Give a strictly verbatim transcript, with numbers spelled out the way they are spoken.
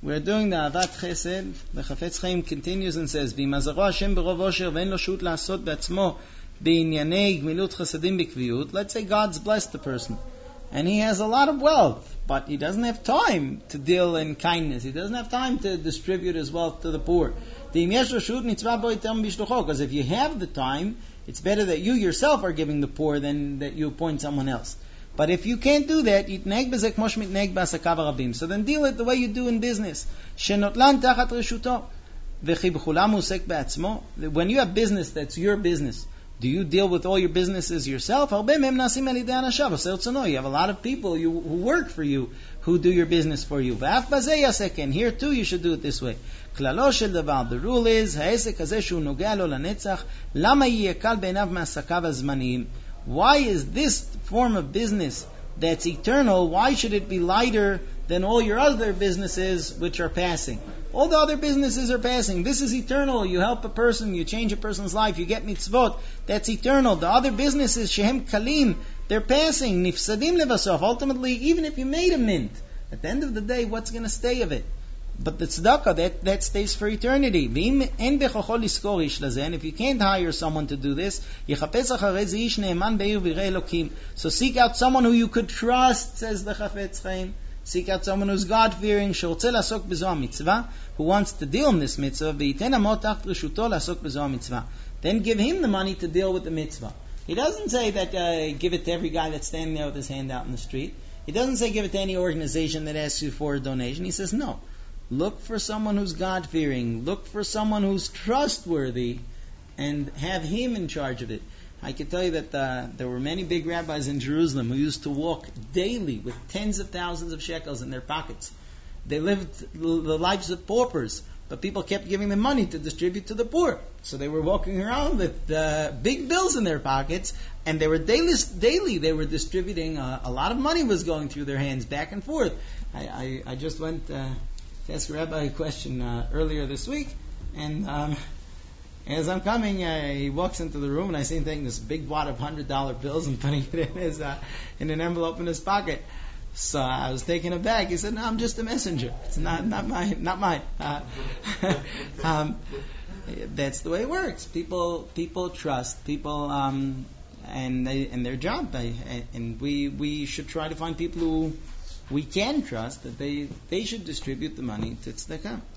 We're doing the Avat Chesed. The Chafetz Chaim continues and says, "V'imazaro Hashem berov osher ve'en lo shut la'asot be'atzmo b'inyanei gmilut chasadim b'kviyut." Let's say God's blessed the person, and he has a lot of wealth, but he doesn't have time to deal in kindness. He doesn't have time to distribute his wealth to the poor. Because if you have the time, it's better that you yourself are giving the poor than that you appoint someone else. But if you can't do that, so then deal it the way you do in business. When you have business that's your business, do you deal with all your businesses yourself? You have a lot of people you, who work for you, who do your business for you. And here too you should do it this way. The rule is, why is this form of business that's eternal, why should it be lighter than all your other businesses which are passing? All the other businesses are passing. This is eternal. You help a person, you change a person's life, you get mitzvot. That's eternal. The other businesses, shehem kalim, they're passing. Nifsadim levasof. Ultimately, even if you made a mint, at the end of the day, what's going to stay of it? But the tzedakah, that, that stays for eternity. And if you can't hire someone to do this, so seek out someone who you could trust, says the Chafetz Chaim. Seek out someone who's God-fearing, who wants to deal in this mitzvah. Then give him the money to deal with the mitzvah. He doesn't say that uh, give it to every guy that's standing there with his hand out in the street. He doesn't say give it to any organization that asks you for a donation. He says no. Look for someone who's God-fearing. Look for someone who's trustworthy, and have him in charge of it. I can tell you that uh, there were many big rabbis in Jerusalem who used to walk daily with tens of thousands of shekels in their pockets. They lived the lives of paupers, but people kept giving them money to distribute to the poor. So they were walking around with uh, big bills in their pockets, and they were daily, daily they were distributing. Uh, a lot of money was going through their hands back and forth. I, I, I just went... Uh, to ask a rabbi a question uh, earlier this week, and um, as I'm coming, uh, he walks into the room, and I see him taking this big wad of hundred dollar bills and putting it in his uh, in an envelope in his pocket. So I was taken aback. He said, "No, I'm just a messenger. It's not not mine, not mine." Uh, um, that's the way it works. People people trust people, um, and they and their job, they, and we we should try to find people who we can trust that they, they should distribute the money to tzedakah.